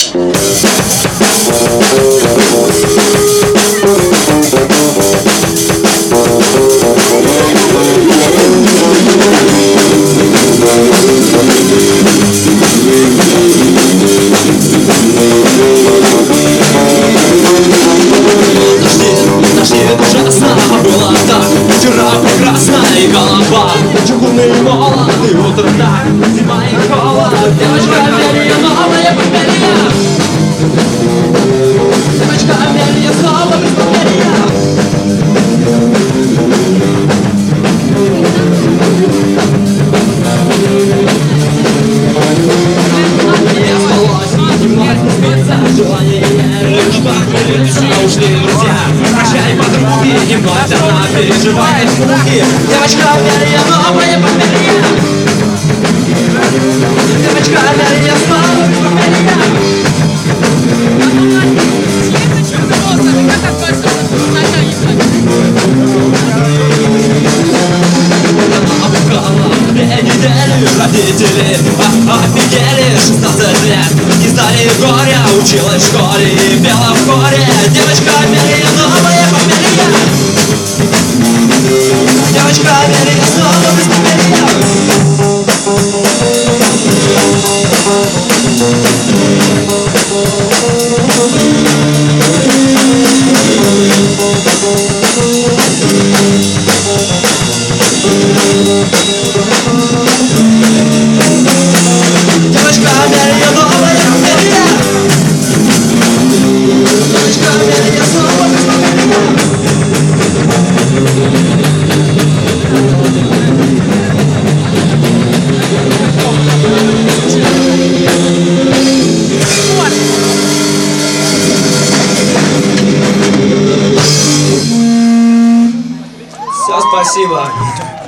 Было так, вчера прекрасная голова, чугунный молот и утро так, зима и холод. Девочка Амелия, новая поперья. Девочка Амелия, снова без поперья. Я спалась, не мог спиться, желание лишь похмелиться. Ушли друзья, прощай, подруги, и вновь она переживает муки. Девочка Амелия, новая поперья. Девочка Амелия, снова без поперья. Родители офигели, 16 лет, не знали горя, училась в школе и пела в хоре. Девочка Амелия, новая поперья. Девочка Амелия, снова без поперья. Девочка Амелия, новая поперья. Девочка Амелия, снова без поперья. Все, спасибо.